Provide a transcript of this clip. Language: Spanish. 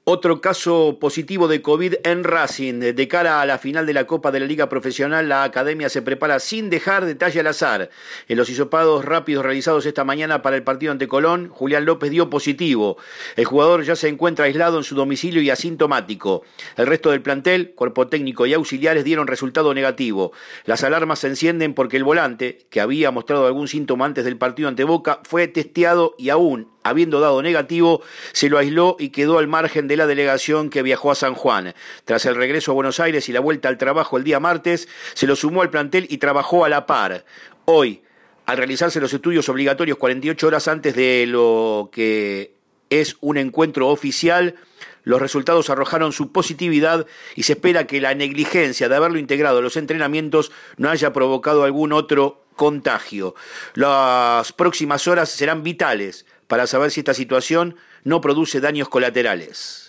Otro caso positivo de COVID en Racing. De cara a la final de la Copa de la Liga Profesional, la academia se prepara sin dejar detalle al azar. En los hisopados rápidos realizados esta mañana para el partido ante Colón, Julián López dio positivo. El jugador ya se encuentra aislado en su domicilio y asintomático. El resto del plantel, cuerpo técnico y auxiliares dieron resultado negativo. Las alarmas se encienden porque el volante, que había mostrado algún síntoma antes del partido ante Boca, fue testeado y aún habiendo dado negativo, se lo aisló y quedó al margen de la delegación que viajó a San Juan. Tras el regreso a Buenos Aires y la vuelta al trabajo el día martes, se lo sumó al plantel y trabajó a la par. Hoy, al realizarse los estudios obligatorios 48 horas antes de lo que es un encuentro oficial, los resultados arrojaron su positividad y se espera que la negligencia de haberlo integrado a los entrenamientos no haya provocado algún otro contagio. Las próximas horas serán vitales para saber si esta situación no produce daños colaterales.